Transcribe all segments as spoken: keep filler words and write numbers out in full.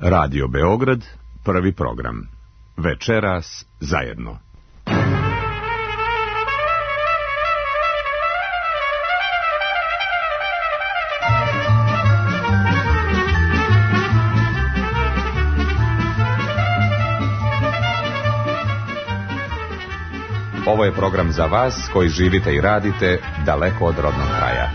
Radio Beograd, prvi program. Večeras zajedno. Ovo je program za vas koji živite i radite daleko od rodnog kraja.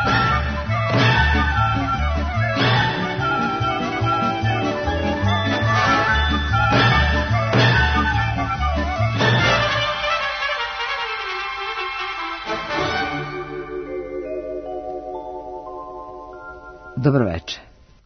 Dobro večer.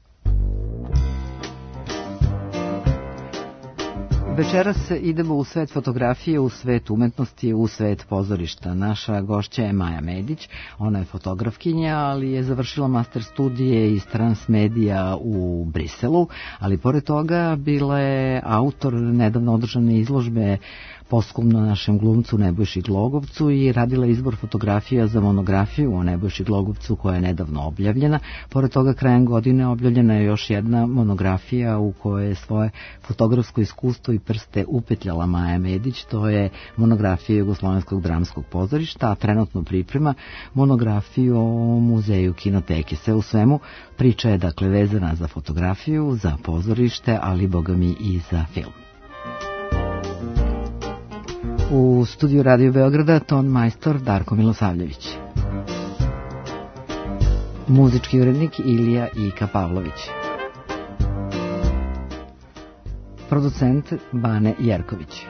Večeras idemo u svet fotografije, u svet umetnosti, u svet pozorišta. Naša gošća je Maja Medić, ona je fotografkinja, ali je završila master studije iz Transmedija u Briselu, ali pored toga bila je autor nedavno održane izložbe posthumno našem glumcu Nebojši Glogovcu i radila izbor fotografija za monografiju o Nebojši Glogovcu koja je nedavno objavljena. Pored toga, krajem godine objavljena je još jedna monografija u kojoj je svoje fotografsko iskustvo i prste upetljala Maja Medić. To je monografija Jugoslovenskog dramskog pozorišta, a trenutno priprema monografiju o muzeju kinoteke. Sve u svemu, priča je dakle vezana za fotografiju, za pozorište, ali boga mi i za film. U studiju Radio Beograda ton majstor Darko Milosavljević. Muzički urednik Ilija Ika Pavlović. Producent Bane Jerković.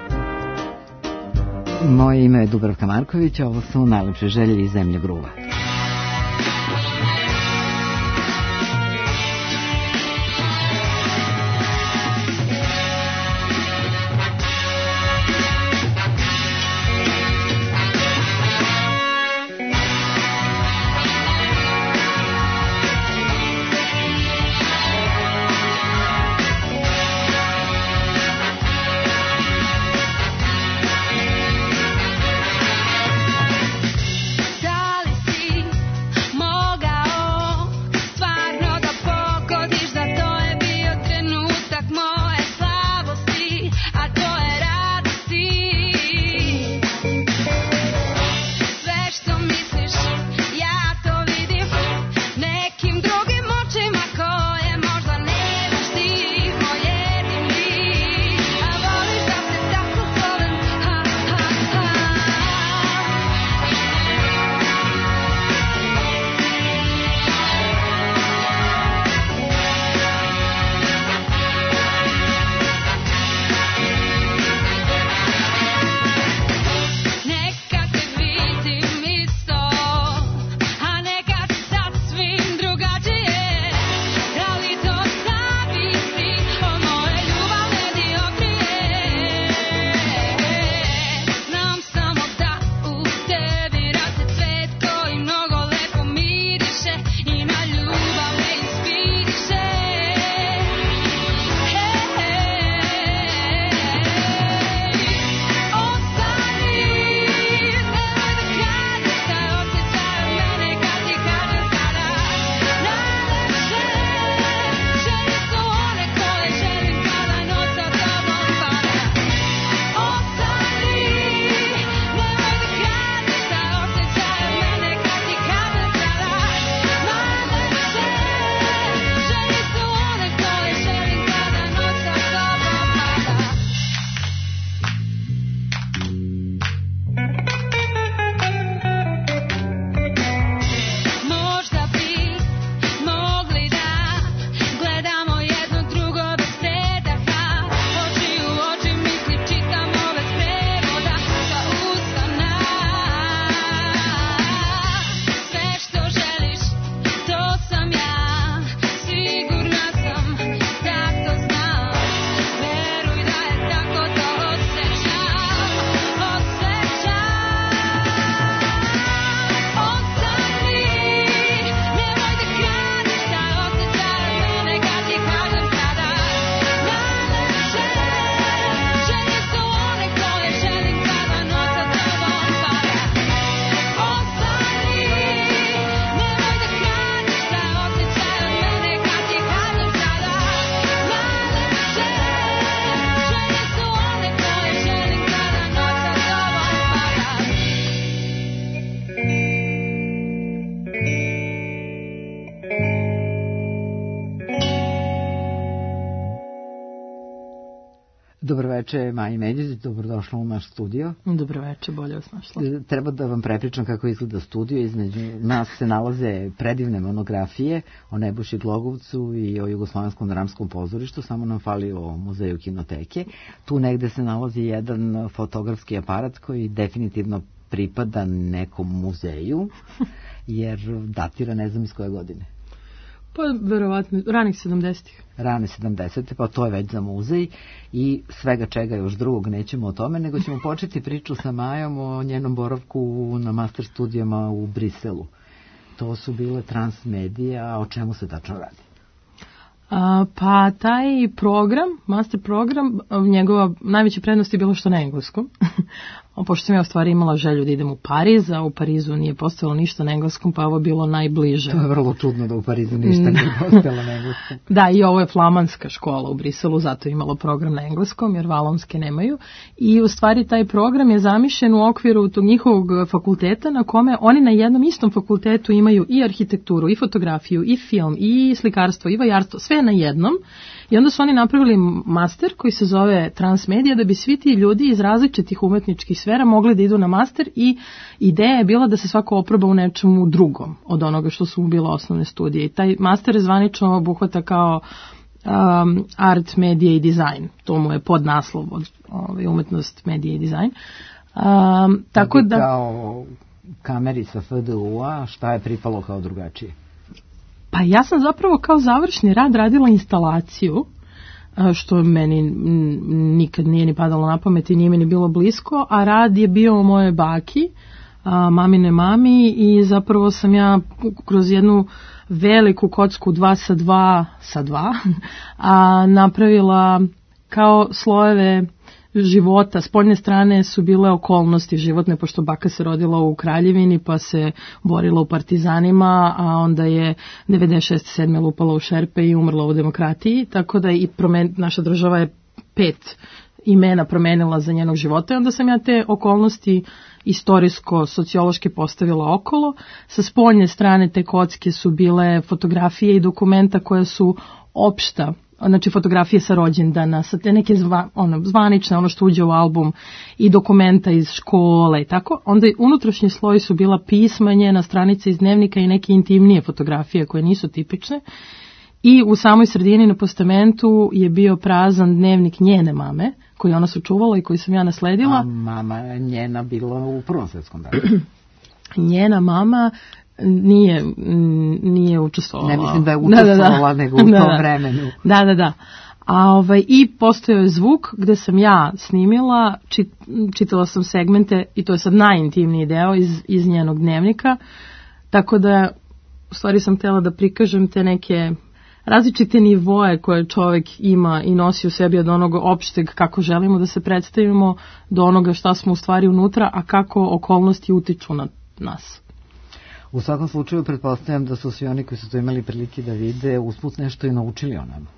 Moje ime je Dubravka Marković, ovo su najlepše želje iz zemlje Gruva. Da li si Dobroveče, Maja Medić, dobrodošla u naš studio. Dobroveče, bolje vas našla. Treba da vam prepričam kako izgleda studio. Između nas se nalaze predivne monografije o Nebojši Glogovcu i o Jugoslovenskom dramskom pozorištu, samo nam fali o muzeju kinoteke. Tu negde se nalazi jedan fotografski aparat koji definitivno pripada nekom muzeju, jer datira ne znam iz koje godine. Pa, verovatno, ranih sedamdesetih. Rane sedamdesete, pa to je već za muzej i svega čega još drugog nećemo o tome, nego ćemo početi priču sa Majom o njenom boravku na master studijama u Briselu. To su bile transmedije, a o čemu se tačno radi? A, pa taj program, master program, njegova najveća prednost je bilo što na engleskom. Pošto sam ja u stvari imala želju da idem u Pariz, a u Parizu nije postojalo ništa na engleskom, pa ovo je bilo najbliže. To je vrlo čudno da u Parizu ništa nije postojalo na engleskom. Da, i ovo je flamanska škola u Briselu, zato je imalo program na engleskom, jer valonske nemaju. I u stvari taj program je zamišljen u okviru tog njihovog fakulteta, na kome oni na jednom istom fakultetu imaju i arhitekturu, i fotografiju, i film, i slikarstvo, i vajarstvo, sve na jednom. I onda su oni napravili master koji se zove Transmedija, da bi svi ti ljudi iz različitih umetničkih sfera mogli da idu na master, i ideja je bila da se svako oproba u nečemu drugom od onoga što su mu bile osnovne studije. I taj master je zvanično obuhvata kao um, art, medija i dizajn. To mu je podnaslov od ovaj, umetnost, medija i dizajn. Um, tako da... Kao kameri sa F D U-a, šta je pripalo kao drugačije? Pa ja sam zapravo kao završni rad radila instalaciju, što meni nikad nije ni padalo na pamet i nije mi ni bilo blisko, a rad je bio u mojoj baki, mamine mami, i zapravo sam ja kroz jednu veliku kocku dva sa dva sa dva a, napravila kao slojeve života. S poljne strane su bile okolnosti životne, pošto baka se rodila u Kraljevini, pa se borila u partizanima, a onda je devedeset šeste sedme lupala u šerpe i umrla u demokratiji, tako da i promen, naša država je pet imena promenila za njenog života, i onda sam ja te okolnosti istorijsko-sociološke postavila okolo. Sa spoljne strane te kocke su bile fotografije i dokumenta koje su opšta, znači fotografije sa rođendana, sa te neke zva, ono, zvanične, ono što uđe u album, i dokumenta iz škole i tako. Onda unutrašnji sloj su bila pisma, njena stranica iz dnevnika i neke intimnije fotografije koje nisu tipične. I u samoj sredini na postamentu je bio prazan dnevnik njene mame, koji ona sačuvala i koji sam ja nasledila. A mama njena bila u Prvom svetskom ratu. Njena mama nije, nije učestvovala. Ne mislim da je učestvovala, da, da, da. nego u tom da, da. vremenu. Da, da, da. A ovaj, i postojao je zvuk gde sam ja snimila, čit, čitala sam segmente, i to je sad najintimniji deo iz, iz njenog dnevnika, tako da u stvari sam htjela da prikažem te neke različite nivoe koje čovjek ima i nosi u sebi, od onog opšteg kako želimo da se predstavimo do onoga šta smo u stvari unutra, a kako okolnosti utiču na nas. U svakom slučaju, pretpostavljam da su svi oni koji su to imali prilike da vide usput nešto i naučili o nama.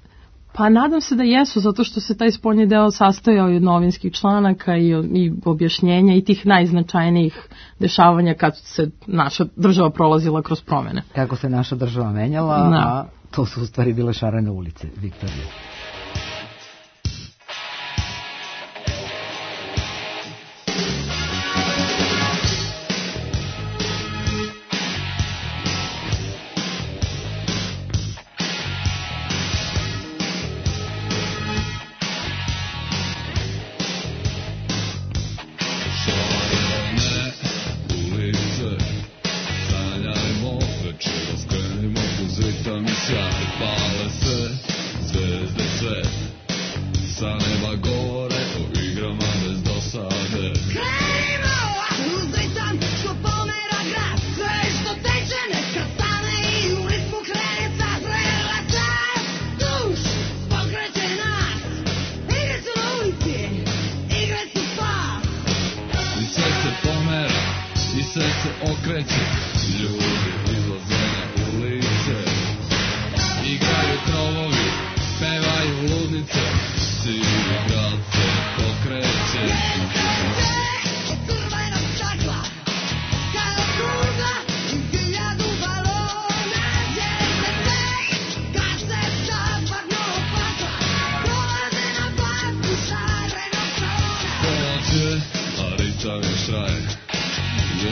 Pa nadam se da jesu, zato što se taj spoljni deo sastojao i od novinskih članaka i, i objašnjenja i tih najznačajnijih dešavanja kad se naša država prolazila kroz promene. Kako se naša država menjala, da. A to su u stvari bile šarene ulice, Viktorija.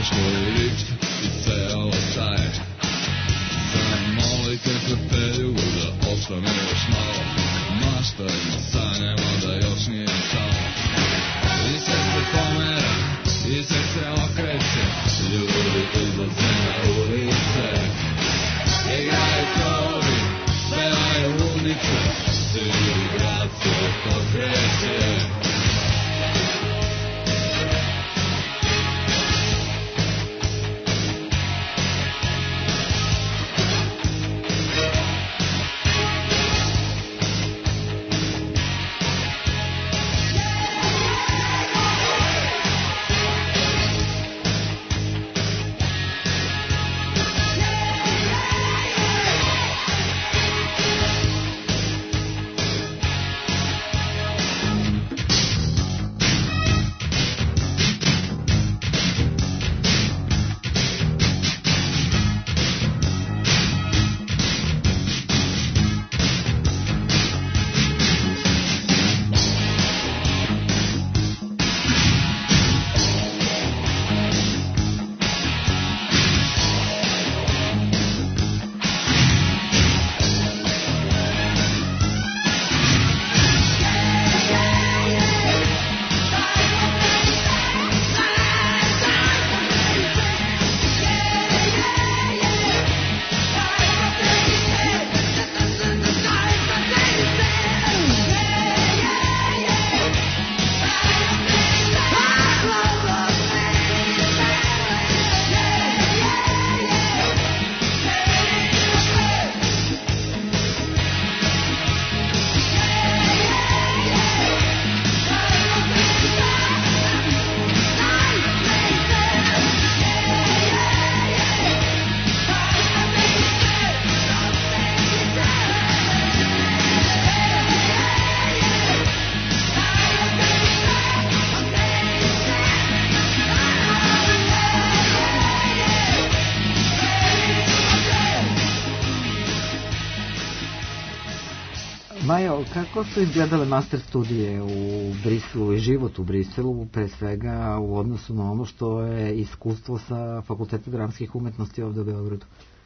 Majo, kako su izgledale master studije u Briselu i život u Briselu, pre svega u odnosu na ono što je iskustvo sa Fakulteta dramskih umetnosti ovde u Beogradu?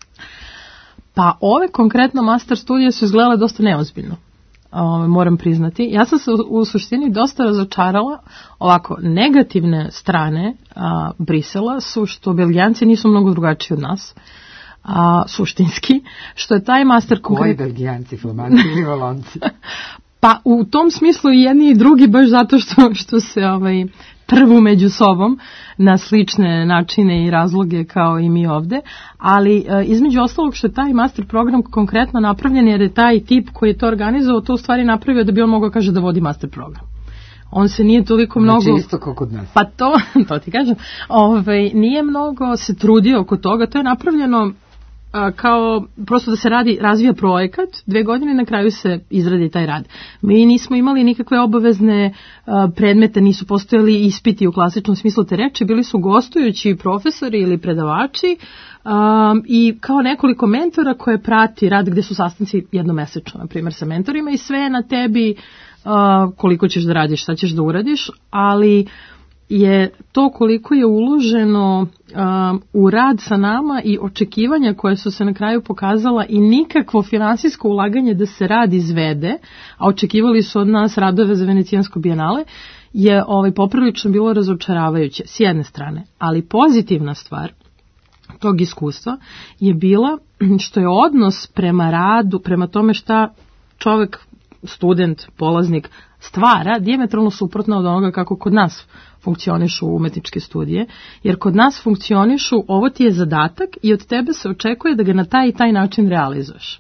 Pa ove konkretno master studije su izgledale dosta neozbiljno, o, moram priznati. Ja sam se u, u suštini dosta razočarala. Ovako, negativne strane a, Brisela su što Belgijanci nisu mnogo drugačiji od nas. A, suštinski, što je taj master konkretno... Koji Belgijanci, Flamanci ili Valonci? Pa u tom smislu i jedni i drugi, baš zato što, što se ovaj, trvu među sobom na slične načine i razloge kao i mi ovde, ali e, između ostalog što je taj master program konkretno napravljen, jer je taj tip koji je to organizovao to u stvari napravio da bi on mogao kaže da vodi master program. On se nije toliko mnogo... Znači isto kao kod nas. Pa to, to ti kažem, ovaj, nije mnogo se trudio oko toga, to je napravljeno kao prosto da se radi, razvija projekat, dve godine na kraju se izradi taj rad. Mi nismo imali nikakve obavezne predmete, nisu postojali ispiti u klasičnom smislu te reči, bili su gostujući profesori ili predavači um, i kao nekoliko mentora koje prati rad gde su sastanci jednomesečno, na primjer sa mentorima i sve je na tebi uh, koliko ćeš da radiš, šta ćeš da uradiš, ali je to koliko je uloženo um, u rad sa nama i očekivanja koje su se na kraju pokazala i nikakvo finansijsko ulaganje da se rad izvede, a očekivali su od nas radove za Venecijansko bijenale, je ovaj, poprilično bilo razočaravajuće s jedne strane, ali pozitivna stvar tog iskustva je bila što je odnos prema radu, prema tome šta čovek, student, polaznik stvara dijametralno suprotno od onoga kako kod nas funkcionišu umetničke studije, jer kod nas funkcionišu ovo ti je zadatak i od tebe se očekuje da ga na taj i taj način realizuješ.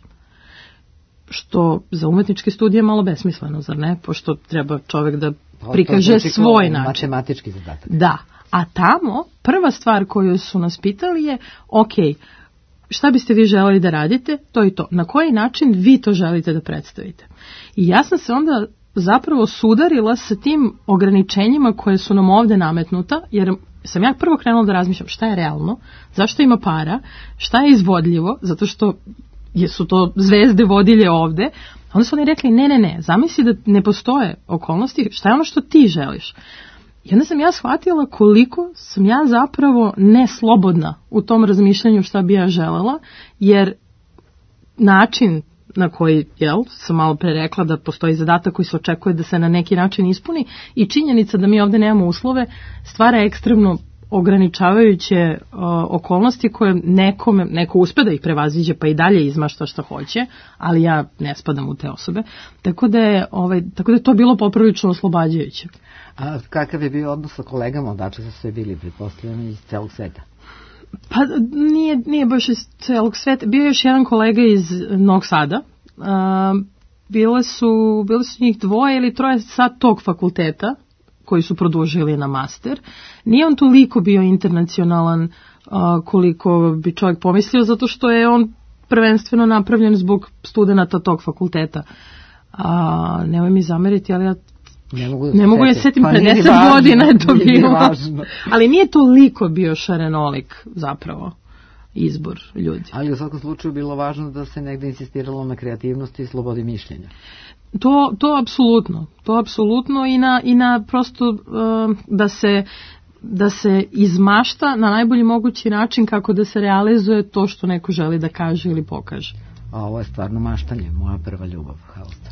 Što za umetničke studije je malo besmisleno, zar ne? Pošto treba čovek da prikaže znači svoj način. Matematički zadatak. Da, a tamo prva stvar koju su nas pitali je, ok, šta biste vi želeli da radite, to i to. Na koji način vi to želite da predstavite? I ja sam se onda zapravo sudarila sa tim ograničenjima koje su nam ovde nametnuta, jer sam ja prvo krenula da razmišljam šta je realno, zašto ima para, šta je izvodljivo, zato što su to zvezde vodilje ovde. Onda su oni rekli, ne, ne, ne, zamisli da ne postoje okolnosti, šta je ono što ti želiš? I onda sam ja shvatila koliko sam ja zapravo neslobodna u tom razmišljanju šta bi ja želela, jer način na koji, jel, sam malo pre rekla da postoji zadatak koji se očekuje da se na neki način ispuni i činjenica da mi ovde nemamo uslove stvara ekstremno ograničavajuće o, okolnosti koje nekome, neko uspe da ih prevaziđe pa i dalje izmašta šta hoće, ali ja ne spadam u te osobe. Tako da je, ovaj, tako da je to bilo poprilično oslobađajuće. A kakav je bio odnos sa kolegama, odakle su sve bili, pretpostavljeni iz celog sveta? Pa nije, nije baš iz celog sveta. Bio je još jedan kolega iz Novog Sada. Uh, bile su, bile su njih dvoje ili troje sa tog fakulteta koji su produžili na master. Nije on toliko bio internacionalan uh, koliko bi čovjek pomislio, zato što je on prvenstveno napravljen zbog studenata tog fakulteta. A, nemoj mi zameriti, ali ja ne mogu, da ne mogu je setim, pa pedeset važno, godina je to nije bilo. važno. Ali nije toliko bio šarenolik zapravo izbor ljudi. Ali u svakom slučaju bilo važno da se negde insistiralo na kreativnosti i slobodi mišljenja. To, to apsolutno, to apsolutno i na, i na prosto uh, da se da se izmašta na najbolji mogući način kako da se realizuje to što neko želi da kaže ili pokaže. A ovo je stvarno maštanje, moja prva ljubav, Halster.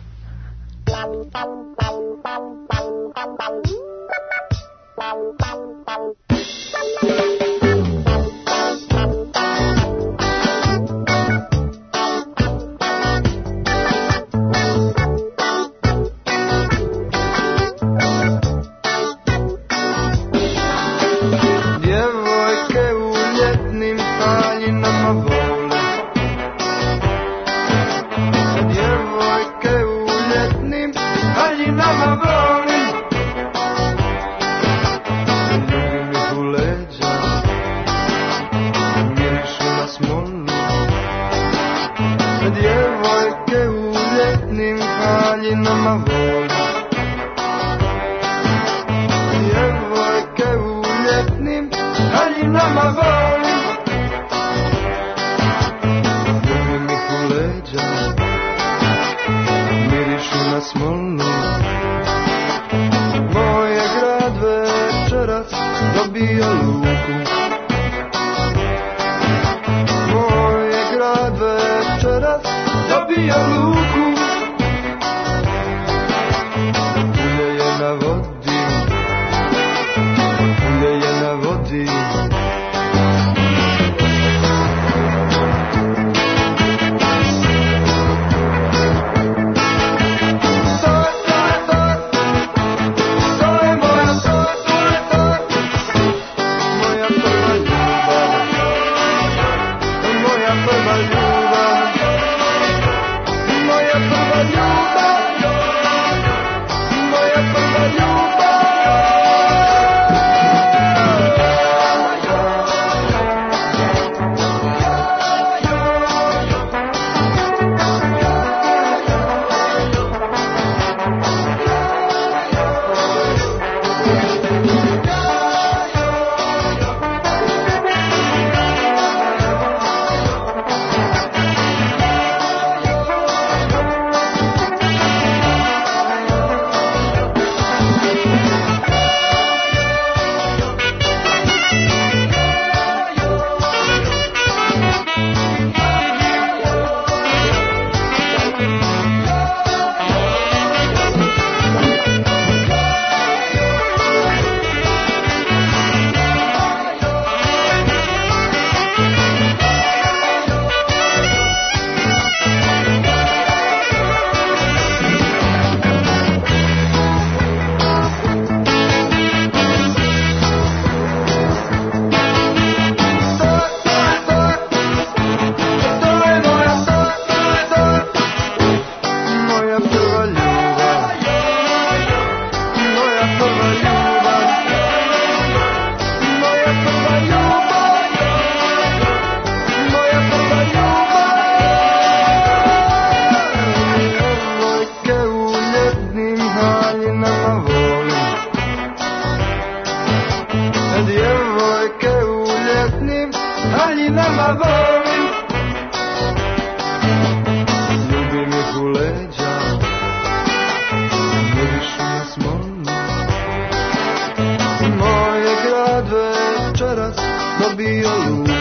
dobio luku.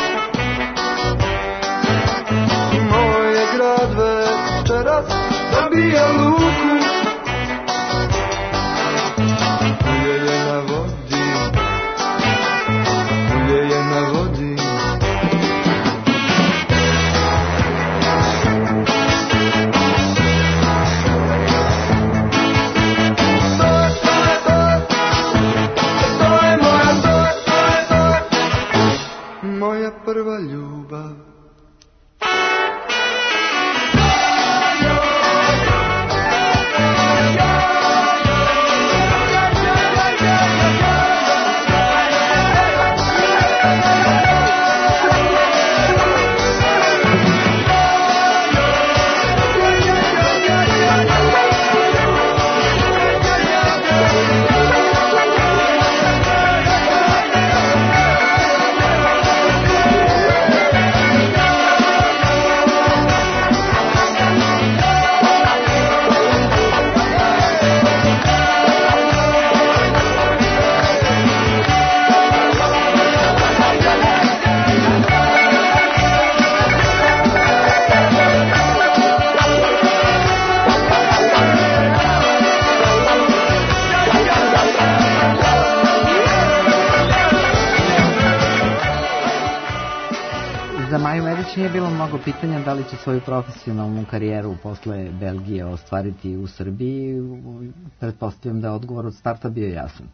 Moj je grad večeras dobio luku. Ulje je na vodi, ulje je na vodi. Moja prva ljubav. Za Maju Medić nije bilo mnogo pitanja da li će svoju profesionalnu karijeru posle Belgije ostvariti u Srbiji. Pretpostavljam da je odgovor od starta bio jasan.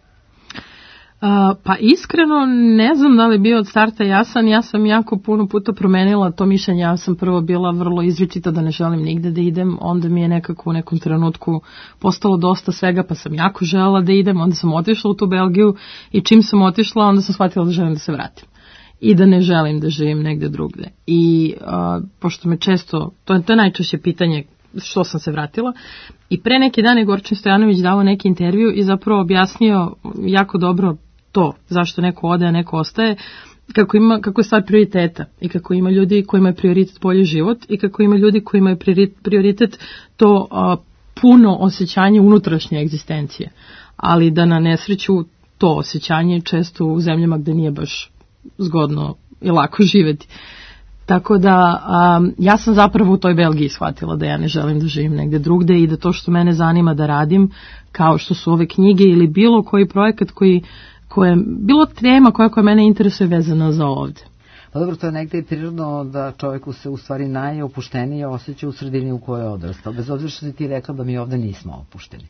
Uh, pa iskreno ne znam da li je bio od starta jasan. Ja sam jako puno puta promenila to mišljenje. Ja sam prvo bila vrlo izričita da ne želim nigde da idem, onda mi je nekako u nekom trenutku postalo dosta svega, pa sam jako želela da idem, onda sam otišla u tu Belgiju i čim sam otišla onda sam shvatila da želim da se vratim i da ne želim da živim negde drugde. I uh, pošto me često, to je, to je najčešće pitanje što sam se vratila, i pre neki dan je Gorčin Stojanović dao neki intervju i zapravo objasnio jako dobro to, zašto neko ode, a neko ostaje, kako, ima, kako je stvar prioriteta i kako ima ljudi kojima je prioritet bolji život i kako ima ljudi kojima je prioritet to uh, puno osjećanje unutrašnje egzistencije, ali da na nesreću to osjećanje često u zemljama gde nije baš zgodno i lako živeti. Tako da um, ja sam zapravo u toj Belgiji shvatila da ja ne želim da živim negde drugde i da to što mene zanima da radim, kao što su ove knjige ili bilo koji projekat koji, koje, bilo tema koja koja mene interesuje vezana za ovde. Pa dobro, to je negde i prirodno da čovjeku se u stvari najopuštenije osjeća u sredini u kojoj je odrastao, bez obzira što si ti rekla da mi ovde nismo opušteni.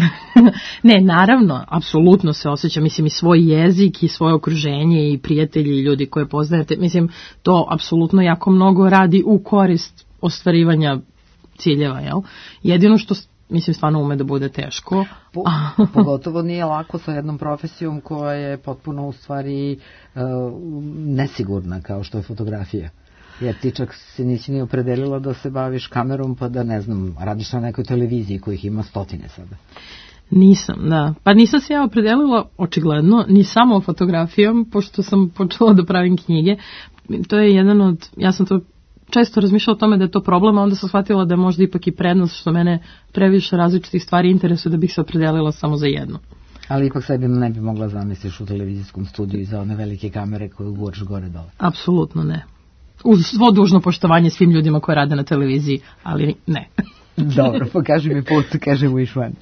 Ne, naravno, apsolutno se osjeća, mislim, i svoj jezik i svoje okruženje i prijatelji i ljudi koje poznajete, mislim, to apsolutno jako mnogo radi u korist ostvarivanja ciljeva, jel? Jedino što, mislim, stvarno ume da bude teško. Po, pogotovo nije lako sa jednom profesijom koja je potpuno u stvari uh, nesigurna, kao što je fotografija. Jer ti čak se nisi ni opredelila da se baviš kamerom, pa da, ne znam, radiš na nekoj televiziji kojih ima stotine sada. Nisam, da. Pa nisam se ja opredelila, očigledno, ni samo fotografijom, pošto sam počela da pravim knjige. To je jedan od, ja sam to često razmišljala o tome da je to problem, a onda sam shvatila da je možda ipak i prednost što mene previše različitih stvari interesuje da bih se opredelila samo za jedno. Ali ipak sebi ne bi mogla zamisliš u televizijskom studiju i za one velike kamere koje uguraš gore dole. Apsolutno ne. Uz svo dužno poštovanje svim ljudima koji rade na televiziji, ali ne. Dobro, pokaži mi put, kaže Wish One.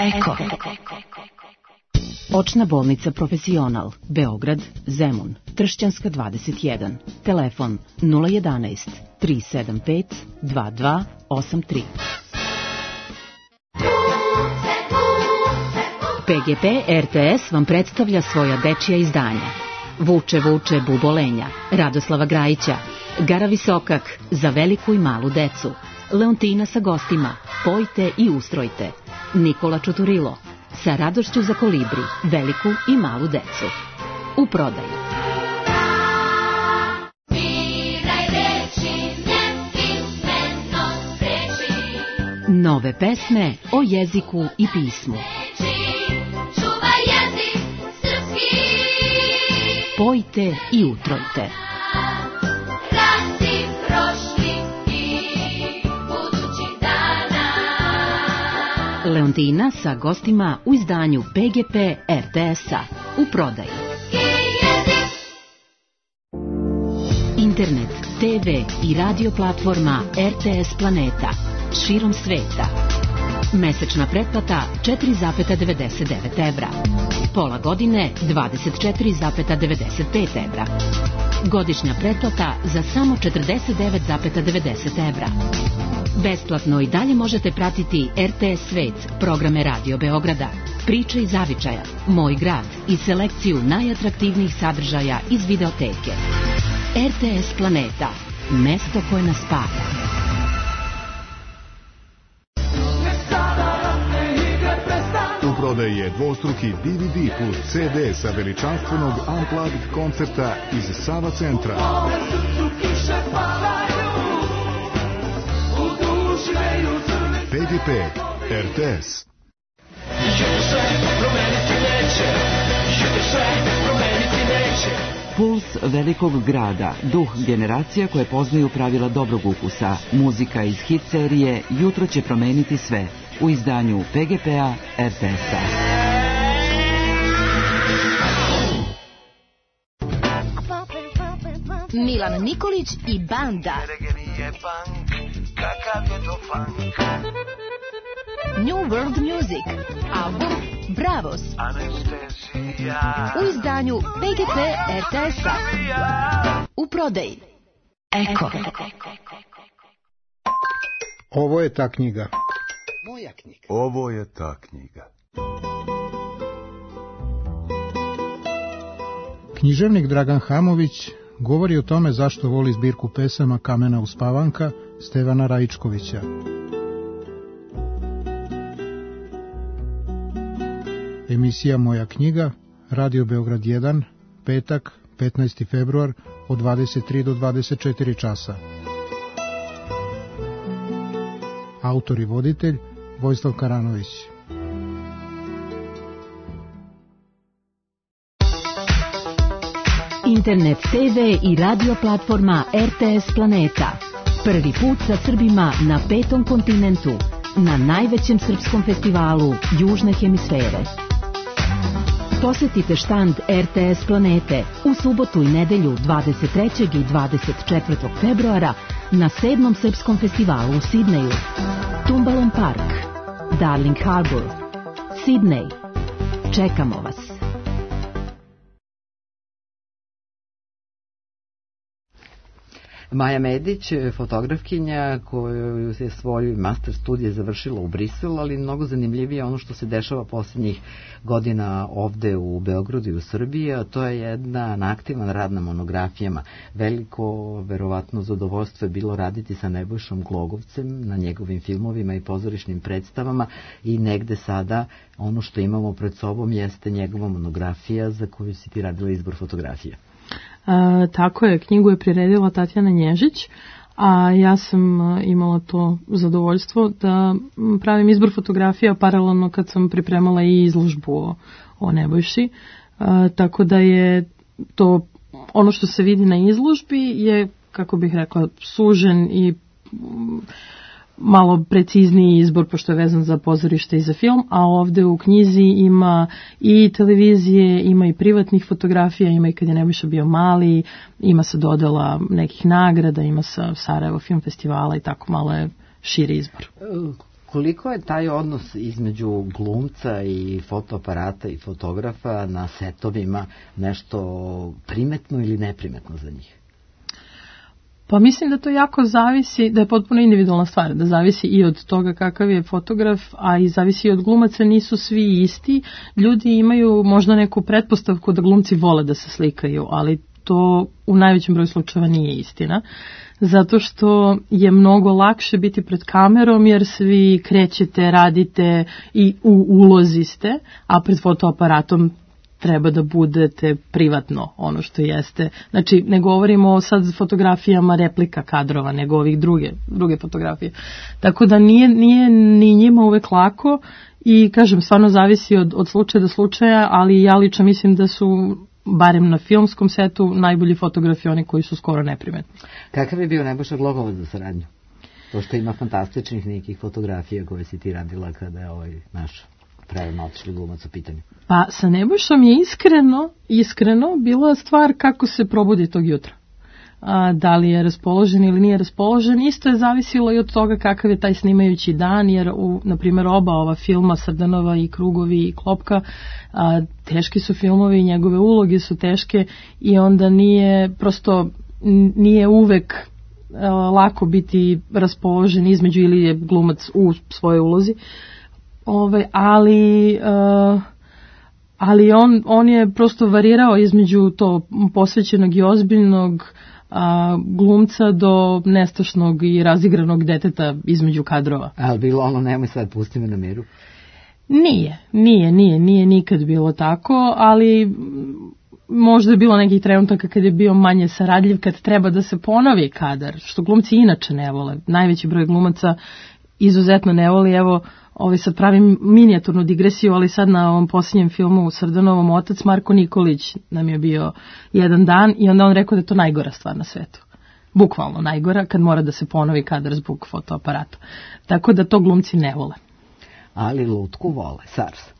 Eko. Očna bolnica Profesional, Beograd, Zemun, Tršćanska dvadeset jedan. Telefon nula jedanaest tri sedam pet dva dva osam tri. P G P R T S vam predstavlja svoja dečija izdanja. Vuče, vuče, bubolenja, Radoslava Grajića, Gara Visokak, za veliku i malu decu, Leontina sa gostima, Pojte i ustrojte, Nikola Čuturilo, sa radošću za kolibri, veliku i malu decu. U prodaju. Nove pesme o jeziku i pismu. Pojte i utrojte. Leontina sa gostima u izdanju P G P R T S-a. U prodaju. Internet, T V i radio platforma R T S Planeta. Širom sveta. Mesečna pretplata četiri zarez devedeset devet evra. Pola godine dvadeset četiri zarez devedeset pet evra. Godišnja pretplata za samo četrdeset devet zarez devedeset evra. Besplatno i dalje možete pratiti R T S Svet, programe Radio Beograda, Priče iz Zavičaja, Moj grad i selekciju najatraktivnijih sadržaja iz videoteke. R T S Planeta, mesto koje nas spaja. U prodaji je dvostruki D V D plus C D sa veličanstvenog Unplugged koncerta iz Sava centra. P G P R T S. Puls velikog grada, duh generacija koje poznaju pravila dobrog ukusa. Muzika iz hit serije Jutro će promeniti sve u izdanju P G P-a R T S-a. Milan Nikolić i banda. New World Music, album Bravos, u izdanju P G P R T S-a. U prodaji. Eko. Ovo je ta knjiga. Moja knjiga. Ovo je ta knjiga. Književnik Dragan Hamović govori o tome zašto voli zbirku pesama Kamena uspavanka Stevana Raičkovića. Emisija Moja knjiga, Radio Beograd jedan, petak, petnaesti februar, od dvadeset tri do dvadeset četiri časa. Autor i voditelj Vojislav Karanović. Internet, T V i radio platforma R T S Planeta. Prvi put sa Srbima na petom kontinentu, na najvećem srpskom festivalu Južne hemisfere. Posetite štand R T S Planete u subotu i nedelju dvadeset trećeg i dvadeset četvrtog februara na sedmom srpskom festivalu u Sidneju. Tumbalom Park, Darling Harbour, Sidney. Čekamo vas. Maja Medić, fotografkinja koju je svoj master studije završila u Briselu, ali mnogo zanimljivije ono što se dešava posljednjih godina ovde u Beogradu i u Srbiji, a to je jedna aktivan rad na monografijama. Veliko, verovatno, zadovoljstvo je bilo raditi sa Nebojšom Glogovcem na njegovim filmovima i pozorišnim predstavama i negde sada ono što imamo pred sobom jeste njegova monografija za koju si ti radila izbor fotografija. A, tako je, knjigu je priredila Tatjana Nježić, a ja sam imala to zadovoljstvo da pravim izbor fotografija paralelno kad sam pripremala i izložbu o, o Nebojši, a, tako da je to ono što se vidi na izložbi je, kako bih rekla, sužen i malo precizniji izbor pošto je vezan za pozorište i za film, a ovde u knjizi ima i televizije, ima i privatnih fotografija, ima i kad je Nebojša bio mali, ima se dodela nekih nagrada, ima sa Sarajevo film festivala i tako malo je širi izbor. Koliko je taj odnos između glumca i fotoaparata i fotografa na setovima nešto primetno ili neprimetno za njih? Pa mislim da to jako zavisi, da je potpuno individualna stvar, da zavisi i od toga kakav je fotograf, a i zavisi i od glumaca, nisu svi isti. Ljudi imaju možda neku pretpostavku da glumci vole da se slikaju, ali to u najvećem broju slučajeva nije istina. Zato što je mnogo lakše biti pred kamerom jer svi krećete, radite i u ulozi ste, a pred fotoaparatom treba da budete privatno ono što jeste. Znači, ne govorimo sad fotografijama replika kadrova, nego ovih druge, druge fotografije. Tako da nije, nije ni njima uvek lako i, kažem, stvarno zavisi od, od slučaja do slučaja, ali ja lično mislim da su, barem na filmskom setu, najbolji fotografi oni koji su skoro neprimetni. Kakav je bio Nebojša Glogovac za saradnju? To što ima fantastičnih nekih fotografija koje si ti radila kada je ovaj naš pravilno otišli glumac u pitanju. Pa sa Nebojšom je iskreno, iskreno bila stvar kako se probudi tog jutra. A, da li je raspoložen ili nije raspoložen, isto je zavisilo i od toga kakav je taj snimajući dan, jer u, na primjer, oba ova filma, Srdanova i Krugovi i Klopka, a, teški su filmovi, njegove uloge su teške i onda nije, prosto nije uvek a, lako biti raspoložen između ili je glumac u svojoj ulozi. Ove, ali uh, ali on, on je prosto varirao između to posvećenog i ozbiljnog uh, glumca do nestašnog i razigranog deteta između kadrova. Ali bilo ono, nemoj sad, pusti me na miru? Nije, nije, nije, nije nikad bilo tako, ali možda je bilo nekih trenutaka kad je bio manje saradljiv, kad treba da se ponovi kadar, što glumci inače ne vole. Najveći broj glumaca izuzetno ne voli, evo, ovaj sad pravim minijaturnu digresiju, ali sad na ovom posljednjem filmu u Srdanovom otac Marko Nikolić nam je bio jedan dan i onda on rekao da je to najgora stvar na svetu. Bukvalno najgora, kad mora da se ponovi kadar zbog fotoaparata. Tako da to glumci ne vole. Ali lutku vole, SARS.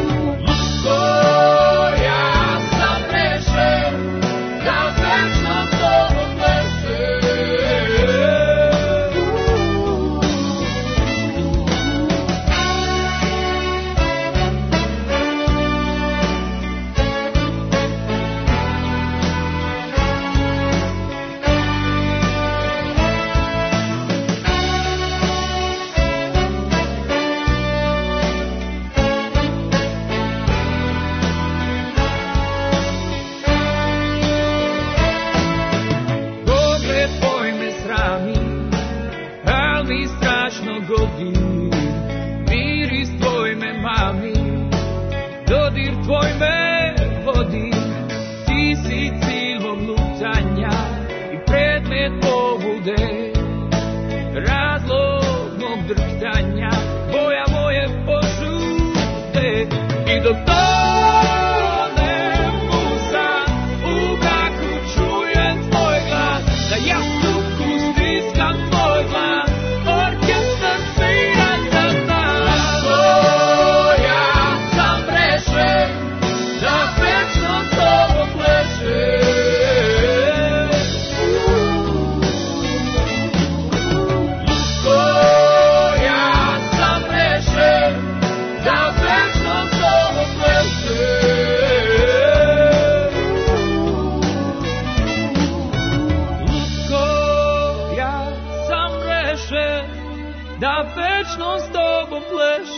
That's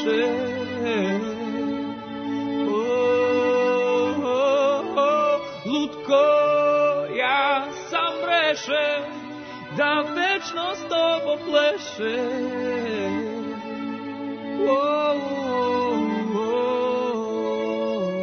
pleše. Oh, oh, oh, lutko, ja sam rešen da večno s tobom pleše. Oh, oh, oh.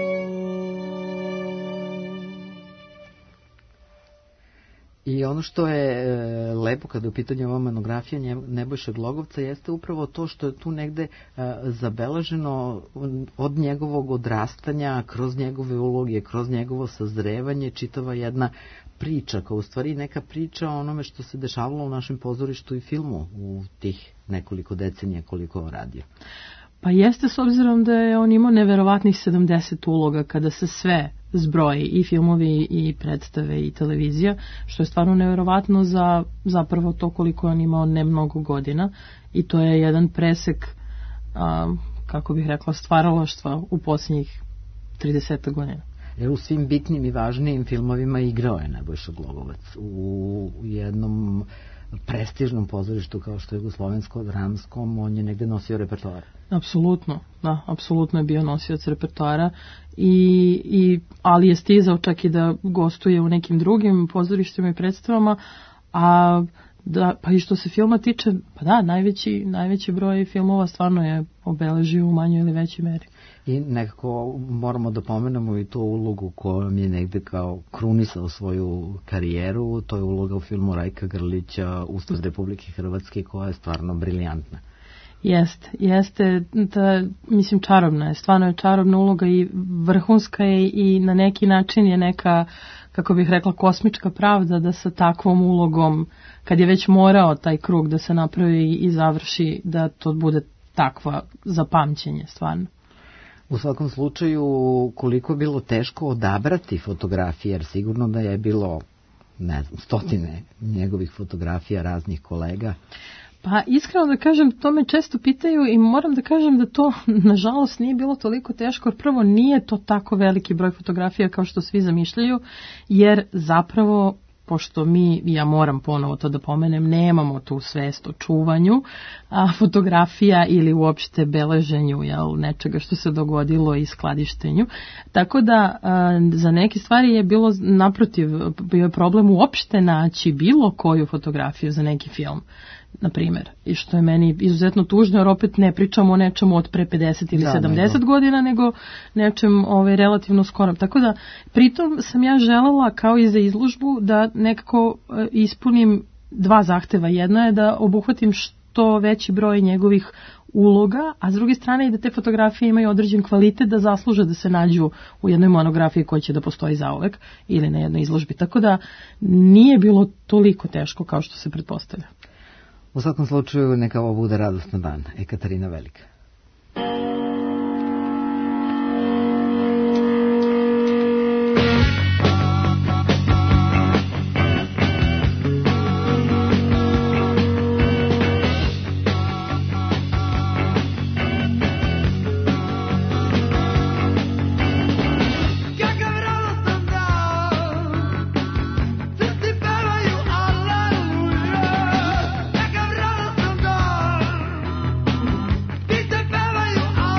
I ono što je e, lepo kada je u pitanju ova monografija Nebojše Glogovca jeste upravo to što je tu negde e, zabeleženo od njegovog odrastanja, kroz njegove uloge, kroz njegovo sazrevanje, čitava jedna priča, kao u stvari neka priča o onome što se dešavalo u našem pozorištu i filmu u tih nekoliko decenija koliko radio. Pa jeste, s obzirom da je on imao neverovatnih sedamdeset uloga kada se sve zbroji, i filmovi i predstave i televizija, što je stvarno neverovatno za zapravo to koliko on imao ne mnogo godina, i to je jedan presek, a, kako bih rekla, stvaralaštva u posljednjih trideset godina. Jer u svim bitnim i važnijim filmovima igrao je Nebojša Glogovac. U jednom prestižnom pozorištu kao što je Jugoslovensko-dramskom, on je negde nosio repertoar. Apsolutno, da, apsolutno je bio nosioc repertoara, i, i, ali je stizao čak i da gostuje u nekim drugim pozorištima i predstavama, a da, pa i što se filma tiče, pa da, najveći, najveći broj filmova stvarno je obeležio u manjoj ili većoj meri. I nekako moramo da pomenemo i tu ulogu kojom je negde kao krunisao svoju karijeru, to je uloga u filmu Rajka Grlića Ustav Republike Hrvatske, koja je stvarno briljantna. Jeste, jeste, ta, mislim, čarobna je, stvarno je čarobna uloga i vrhunska je, i na neki način je neka, kako bih rekla, kosmička pravda da sa takvom ulogom, kad je već morao taj krug da se napravi i završi, da to bude takva za pamćenje, stvarno. U svakom slučaju, koliko je bilo teško odabrati fotografije, jer sigurno da je bilo, ne znam, stotine njegovih fotografija raznih kolega. Pa iskreno da kažem, to me često pitaju i moram da kažem da to nažalost nije bilo toliko teško, jer prvo nije to tako veliki broj fotografija kao što svi zamišljaju, jer zapravo, pošto mi, ja moram ponovo to da pomenem, nemamo tu svest o čuvanju a, fotografija ili uopšte beleženju, jel, nečega što se dogodilo i skladištenju. Tako da a, za neke stvari je bilo, naprotiv, bio je problem uopšte naći bilo koju fotografiju za neki film, na primjer, i što je meni izuzetno tužno, jer opet ne pričamo o nečemu od pre pedeset ili da, sedamdeset nego. godina, nego nečem ovaj, relativno skoro. Tako da, pritom sam ja želela, kao i za izložbu, da nekako ispunim dva zahteva. Jedna je da obuhvatim što veći broj njegovih uloga, a s druge strane i da te fotografije imaju određen kvalitet da zasluže da se nađu u jednoj monografiji koja će da postoji zauvek ili na jednoj izložbi. Tako da nije bilo toliko teško kao što se pretpostavlja. U svakom slučaju, neka ovo bude radosna dan. Ekaterina Velika. Pevaju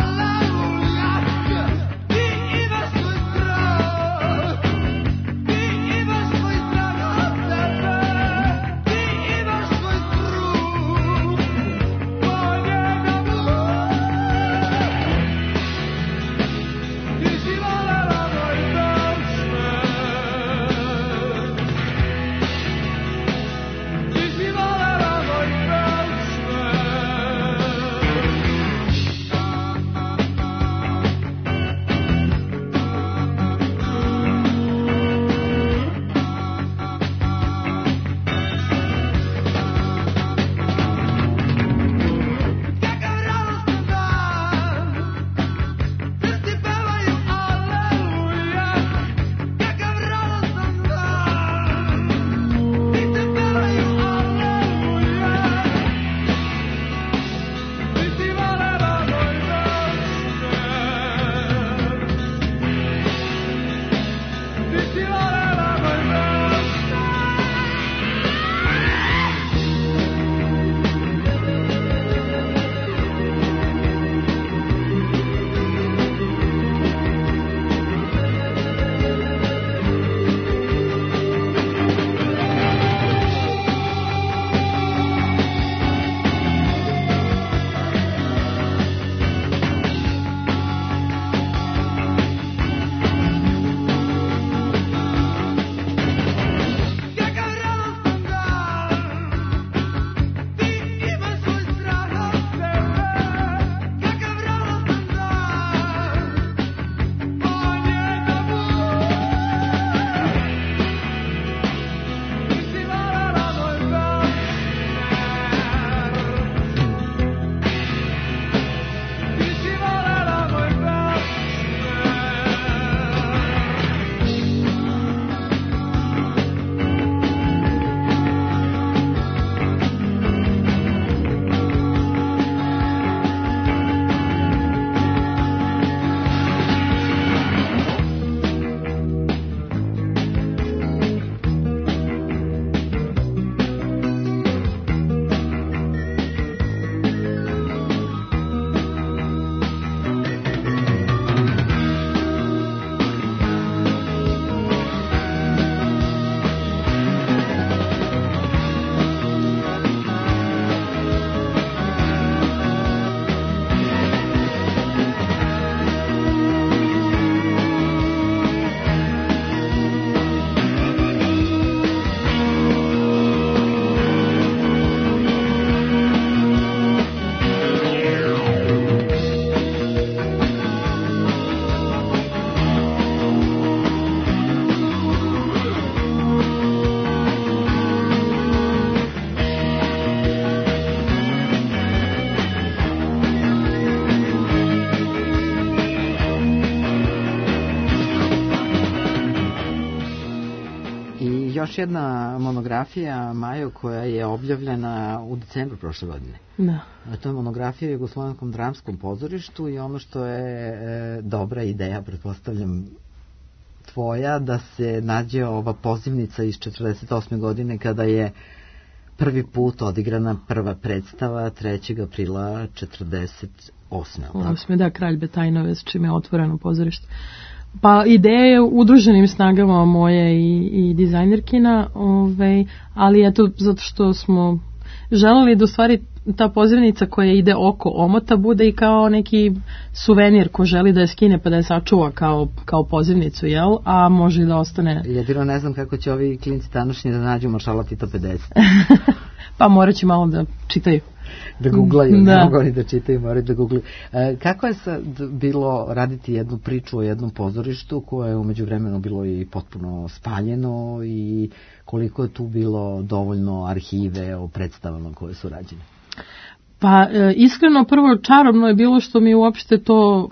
I još jedna monografija, Majo, koja je objavljena u decembru prošle godine. Da. To je monografija o Jugoslovenskom dramskom pozorištu i ono što je e, dobra ideja, pretpostavljam, tvoja, da se nađe ova pozivnica iz četrdeset osme godine kada je prvi put odigrana prva predstava trećeg aprila četrdeset osme. Osme, da, Kralj Betajnove, s čime je otvoreno pozorište. Pa ideja je udruženim snagama moje i, i dizajnerkina, ovaj, ali eto, zato što smo želeli da u stvari ta pozivnica koja ide oko omota bude i kao neki suvenir ko želi da je skine pa da je sačuva kao, kao pozivnicu, jel? A može i da ostane... Jedino ne znam kako će ovi klinci današnji da nađu Maršala Tita pedeset. Pa morat će malo da čitaju. Da googlaju, da. Ne mogu oni da čitaju, moraju da googlaju. E, kako je sad bilo raditi jednu priču o jednom pozorištu koje je umeđu vremenu bilo i potpuno spaljeno i koliko je tu bilo dovoljno arhive o predstavama koje su rađene? Pa e, iskreno prvo čarobno je bilo što mi uopšte to,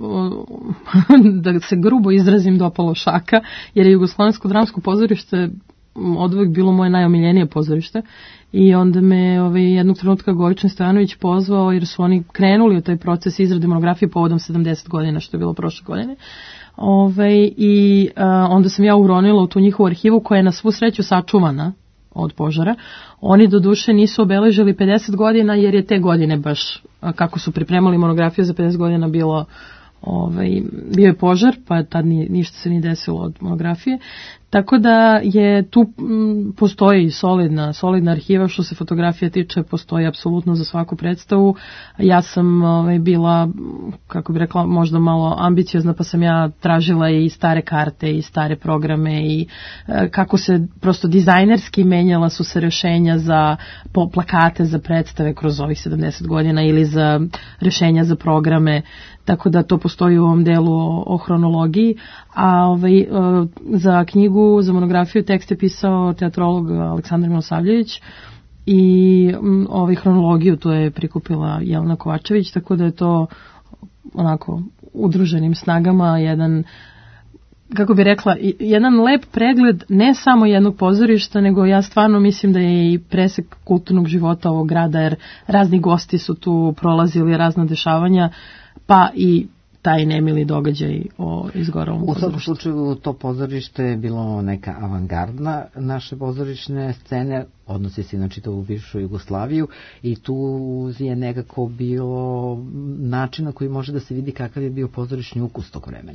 da se grubo izrazim, dopalo šaka, jer je Jugoslovensko dramsko pozorište odvek bilo moje najomiljenije pozorište i onda me ovaj, jednog trenutka Goričan Stojanović pozvao jer su oni krenuli u taj proces izrade monografije povodom sedamdeset godina, što je bilo prošle godine. Ove, i a, onda sam ja uronila u tu njihovu arhivu koja je na svu sreću sačuvana od požara. Oni do duše nisu obeležili pedeset godina jer je te godine baš, a, kako su pripremali monografiju za pedeset godina, bilo ovaj, bio je požar, pa tad ni, ništa se nije desilo od monografije. Tako da je tu m, postoji solidna, solidna arhiva što se fotografija tiče, postoji apsolutno za svaku predstavu. Ja sam ovaj, bila, kako bih rekla, možda malo ambiciozna, pa sam ja tražila i stare karte i stare programe i e, kako se prosto dizajnerski menjala su se rešenja za po, plakate za predstave kroz ovih sedamdeset godina ili za rešenja za programe. Tako da to postoji u ovom delu o, o hronologiji, a ovaj, za knjigu, za monografiju tekst je pisao teatrolog Aleksandar Milosavljević i ovaj, hronologiju to je prikupila Jelena Kovačević, tako da je to onako udruženim snagama jedan, kako bi rekla, jedan lep pregled ne samo jednog pozorišta, nego ja stvarno mislim da je i presek kulturnog života ovog grada, jer razni gosti su tu prolazili, razna dešavanja, pa i taj nemili događaj o izgorelom pozorištu. U svakom slučaju to pozorište je bilo neka avangardna naše pozorišne scene, odnosi se na čitavu bivšu Jugoslaviju i tu je nekako bilo način na koji može da se vidi kakav je bio pozorišni ukus tog vremena.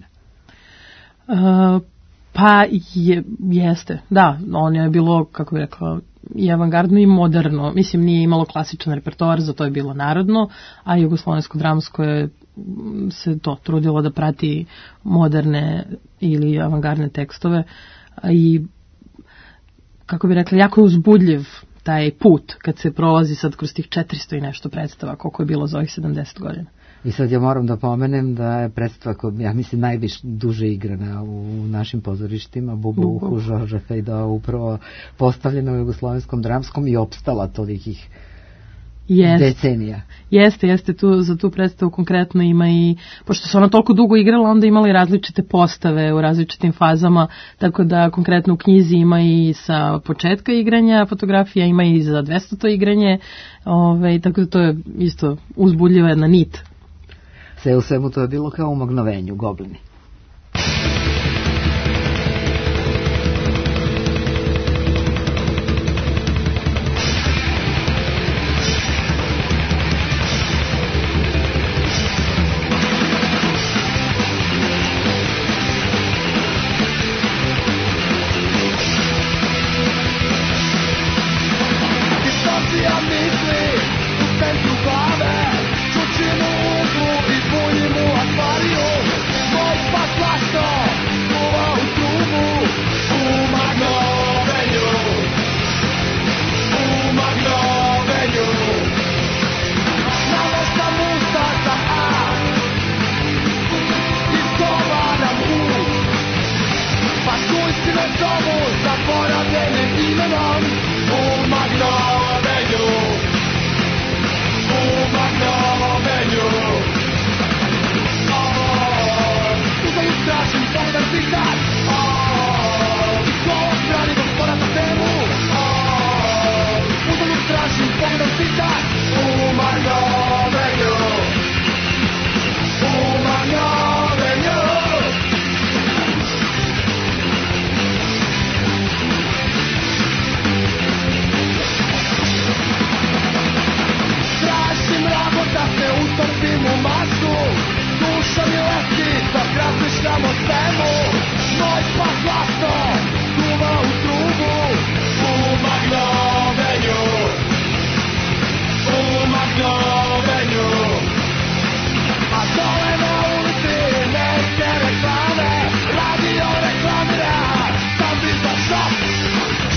Uh, pa je, jeste, da, ono je bilo, kako bih rekla, i avangardno i moderno. Mislim, nije imalo klasičan repertoar, zato je bilo narodno, a Jugoslovensko dramsko je se to trudilo da prati moderne ili avangardne tekstove i, kako bih rekla, jako je uzbudljiv taj put kad se prolazi sad kroz tih četiristo i nešto predstava koliko je bilo za ovih sedamdeset godina. I sad ja moram da pomenem da je predstava koja, ja mislim, najviše duže igrana u našim pozorištima, Bubu uhu Žorža Fejda, upravo postavljena u Jugoslovenskom dramskom i opstala tolikih Jest. decenija. Jeste, jeste, tu, za tu predstavu konkretno ima i, pošto se ona toliko dugo igrala, onda imali različite postave u različitim fazama, tako da konkretno u knjizi ima i sa početka igranja fotografija, ima i za dvestato igranje, ove, tako da to je isto uzbudljiva jedna nit. Sve u svemu to je bilo kao u Magnovenju, Goblini. Čučimo uzmu i punimo akvariju, moj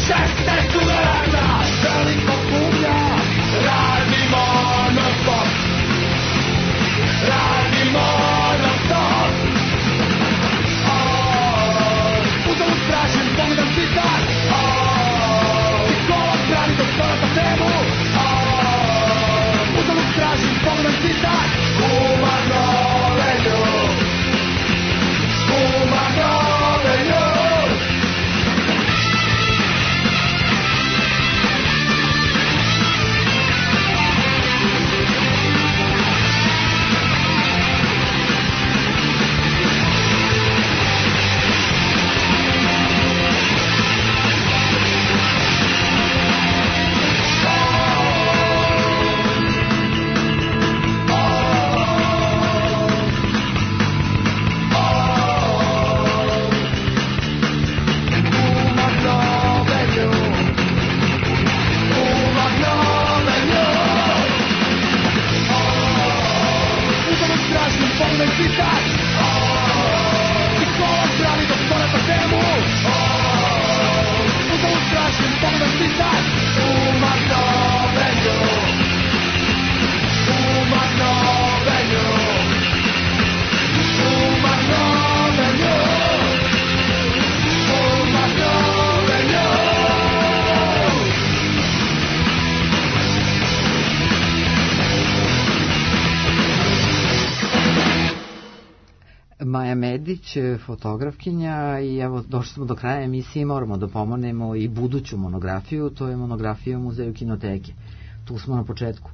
Maja Medić, fotografkinja, i evo došli smo do kraja emisije, moramo da pomenemo i buduću monografiju, to je monografija o Muzeju kinoteke. Tu smo na početku.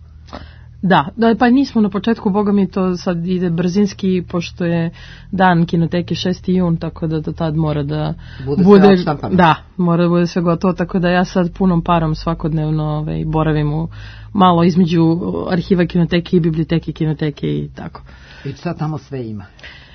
Da, da, pa nismo na početku, boga mi to sad ide brzinski, pošto je dan kinoteke šesti jun, tako da do tad mora da bude, bude da, mora da bude sve gotovo, tako da ja sad punom parom svakodnevno ovaj, boravim u, malo između arhiva kinoteke i biblioteke kinoteke i tako. I šta tamo sve ima?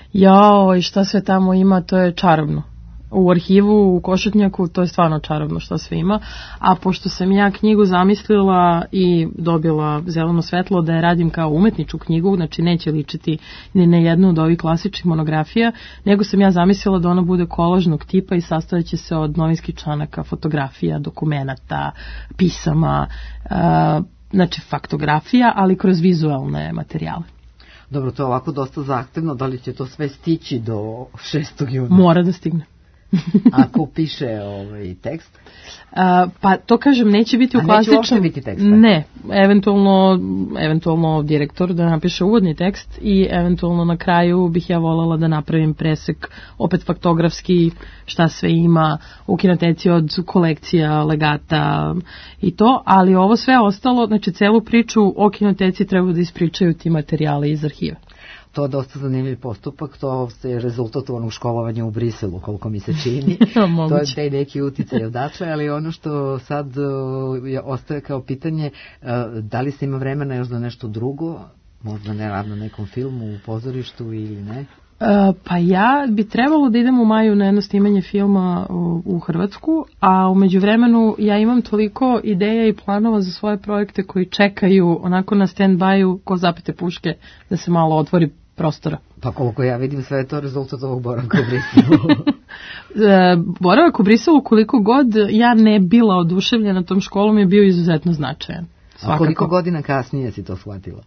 Jao, i šta sve tamo ima, to je čarobno. U arhivu, u Košutnjaku, to je stvarno čarobno što sve ima. A pošto sam ja knjigu zamislila i dobila zeleno svetlo da je radim kao umetničku knjigu, znači neće ličiti ni na jednu od ovih klasičnih monografija, nego sam ja zamislila da ona bude kolažnog tipa i sastojaće se od novinskih članaka, fotografija, dokumenata, pisama, uh, znači faktografija, ali kroz vizualne materijale. Dobro, to je ovako dosta zahtevno, da li će to sve stići do šestog juna? Mora da stigne. Ako piše ovaj tekst? A, pa to kažem, neće biti u klasičnom... A neće uopšte biti tekst? Ne, eventualno, eventualno direktor da napiše uvodni tekst i eventualno na kraju bih ja voljela da napravim presek, opet faktografski, šta sve ima u kinoteci od kolekcija, legata i to, ali ovo sve ostalo, znači celu priču o kinoteci treba da ispričaju ti materijali iz arhiva. To je dosta zanimljiv postupak, to je rezultat onog školovanja u Briselu, koliko mi se čini. To je taj neki uticaj odatle, ali ono što sad uh, ostaje kao pitanje, uh, da li se ima vremena još za nešto drugo, možda ne rad na nekom filmu u pozorištu ili ne? Uh, pa ja bi trebalo da idem u maju na jedno snimanje filma u, u Hrvatsku, a u međuvremenu ja imam toliko ideja i planova za svoje projekte koji čekaju onako na stand-by-u ko zapete puške da se malo otvori prostora. Pa koliko ja vidim, sve je to rezultat ovog boravka u Briselu. Boravak u Briselu, koliko god ja ne bila oduševljena tom školom, je bio izuzetno značajan. Svakako. A koliko godina kasnije si to shvatila?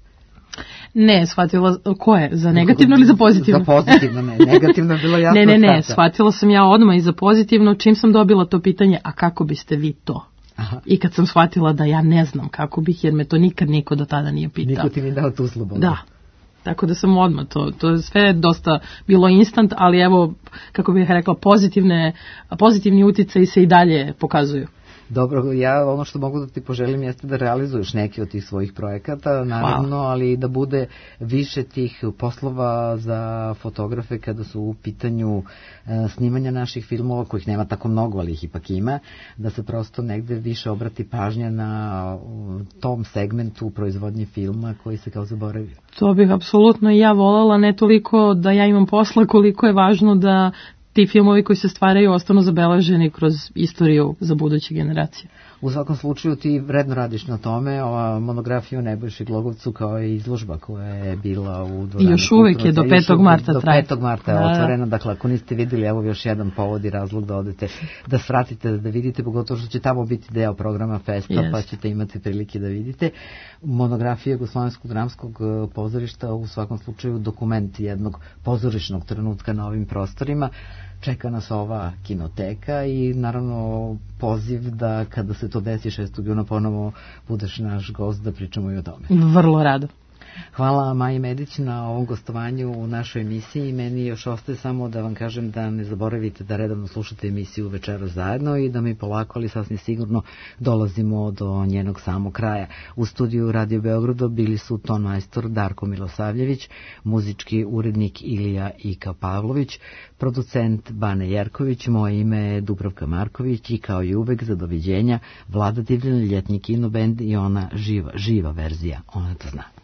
Ne, shvatila, ko je? Za negativno ili za pozitivno? Za pozitivno, ne. Negativno je bilo jasno. Ne, ne, ne, shvatila sam ja odmah i za pozitivno, čim sam dobila to pitanje, a kako biste vi to? Aha. I kad sam shvatila da ja ne znam kako bih, jer me to nikad niko do tada nije pitao. Niko ti mi dao tu slobodu. Da. Tako da sam odmah, to, to je sve dosta bilo instant, ali evo, kako bih rekla, pozitivne, pozitivni uticaji se i dalje pokazuju. Dobro, ja ono što mogu da ti poželim jeste da realizuješ neki od tih svojih projekata, naravno, wow. Ali da bude više tih poslova za fotografe kada su u pitanju e, snimanja naših filmova, kojih nema tako mnogo, ali ih ipak ima, da se prosto negde više obrati pažnja na uh, tom segmentu proizvodnje filma koji se kao zaboravio. To bih apsolutno i ja voljela, ne toliko da ja imam posla, koliko je važno da ti filmovi koji se stvaraju ostanu zabeleženi kroz istoriju za buduće generacije. U svakom slučaju ti vredno radiš na tome, ova monografija o Nebojši Glogovcu kao i izložba koja je bila u dvorani. I još uvek je do petog marta traje. Do petog marta je otvorena, dakle ako niste videli, evo još jedan povod i razlog da odete, da svratite, da vidite, pogotovo što će tamo biti deo programa Festa, yes. Pa ćete imati prilike da vidite. Monografija Jugoslovenskog dramskog pozorišta u svakom slučaju dokument jednog pozorišnog trenutka na ovim prostorima. Čeka nas ova kinoteka i naravno poziv da kada se to desi šestog juna ponovo budeš naš gost da pričamo i o tome. Vrlo rado. Hvala Maji Medić na ovom gostovanju u našoj emisiji. Meni još ostaje samo da vam kažem da ne zaboravite da redovno slušate emisiju Večeras zajedno i da mi polako, ali sasvim sigurno dolazimo do njenog samog kraja. U studiju Radio Beograda bili su ton majstor Darko Milosavljević, muzički urednik Ilija Ika Pavlović, producent Bane Jerković, moje ime je Dubravka Marković i kao i uvek za doviđenja Vlada Divljan, ljetni kinobend i ona živa, živa verzija, ona to zna.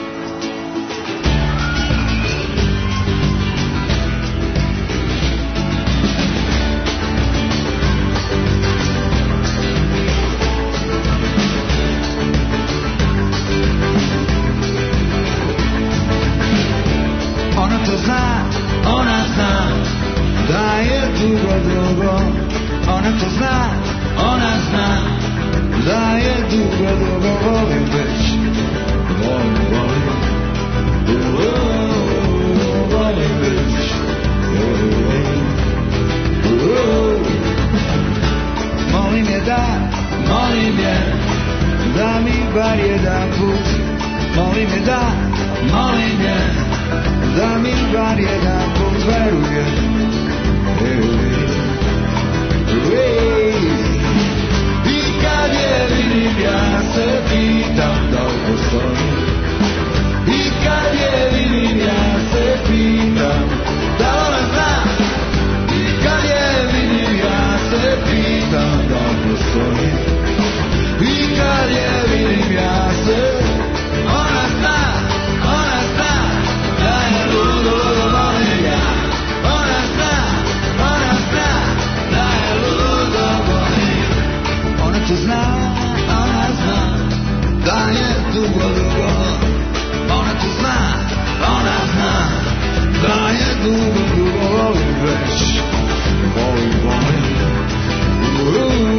Ona to zna, ona zna da je dugo, dugo volim već. Volim, volim, volim već. Molim je da, molim je da mi bar jedan put. Molim je da, molim je da mi bar jedan put veruje. I kad je vidim ja se pitam da li postoji. I kad je vidim ja se pitam da li ona zna. I kad je vidim ja se pitam da li postoji. I kad je vidim ja se ona zna, ona zna da je ludo, ludo volim ja. Ona zna, ona zna da je ludo volim. Ona to zna, ona zna da je dugo, dugo. Ona to zna, ona zna da je dugo, dugo volim već. Volim, volim.